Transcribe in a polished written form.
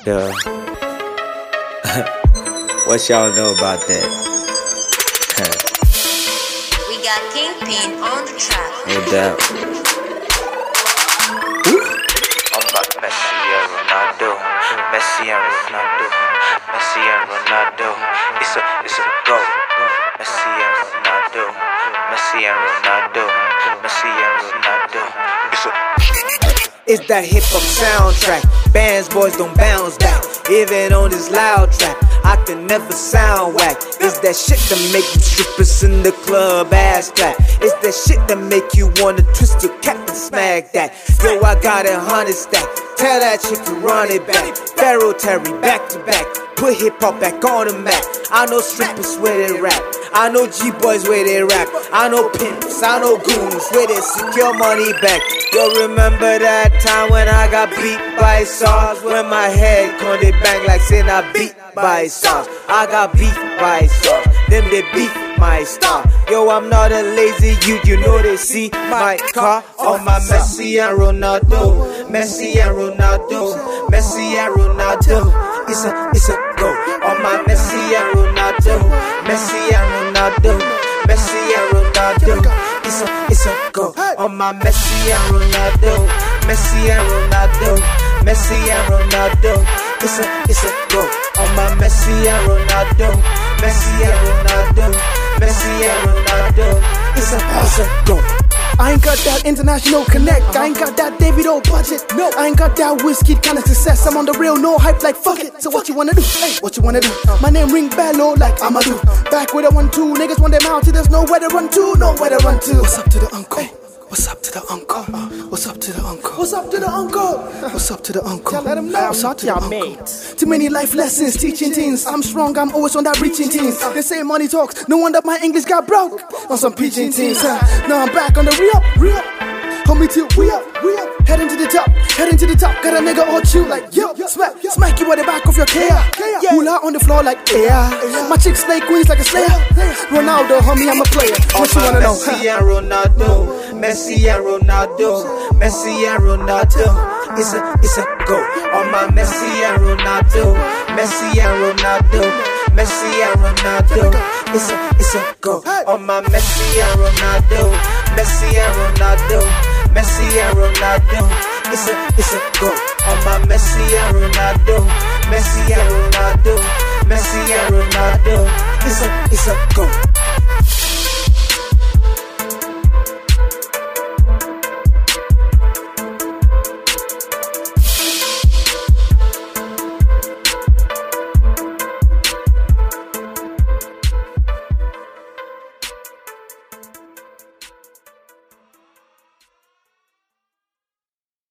Duh. What y'all know about that? We got Kingpin on the track. No doubt. I'm about Messi and Ronaldo, Messi and Ronaldo, Messi and Ronaldo. It's a go. Messi and Ronaldo, Messi and Ronaldo, Messi and Ronaldo. It's that hip hop soundtrack. Bands, boys don't bounce back. Even on this loud track, I can never sound whack. It's that shit that make you strippers in the club ass clap. It's that shit that make you wanna twist your cap and smack that. Yo, I got 100 stack. Tell that chick to run it back. Pharaoh Terry back to back. Put hip hop back on the map. I know strippers where they rap. I know G-boys where they rap. I know pimps, I know goons where they secure money back. Yo, remember that time when I got beat by SARS? When my head couldn't bang like saying I beat by SARS. I got beat by SARS. Them they beat my star. Yo, I'm not a lazy youth, you know they see my car on my Messi and Ronaldo, Messi and Ronaldo, Messi and Ronaldo. It's a go on my Messi and Ronaldo, Messi and Ronaldo, Messi and Ronaldo. It's a go on my Messi and Ronaldo, Messi and Ronaldo, Messi and Ronaldo. It's a go on my Messi and Ronaldo, Messi and Ronaldo, Messi and Ronaldo. It's a go. I ain't got that international connect. I ain't got that Davido budget. No, I ain't got that whiskey kind of success. I'm on the real, no hype, like fuck it. So what you wanna do? Hey, what you wanna do? My name ring bello like Amadou. Back with a 1-2, niggas want them out till there's nowhere to run to, nowhere to run to. What's up to the uncle? Hey. What's up to the uncle? What's up to the uncle? What's up to the uncle? What's up to the uncle? Let him know. What's up to your mates? Too many life lessons teaching teens. I'm strong, I'm always on that reaching teens. They say money talks, no wonder my English got broke on some PG teens. Now I'm back on the re-up. Homie till we up. Heading to the top. Got a nigga all chill like yo. Smack you at the back of your Kia. Hula on the floor like yeah. My chick slay queens like a slayer. Ronaldo, homie, I'm a player. What you wanna know? Messi and Ronaldo, Messi and Ronaldo, Messi and Ronaldo. It's a go on my Messi and Ronaldo, Messi and Ronaldo, Messi and Ronaldo. It's a go on my Messi and Ronaldo, Messi and Ronaldo, Messi and Ronaldo. It's a go on my Messi and Ronaldo, Messi and Ronaldo, Messi and Ronaldo. It's a go.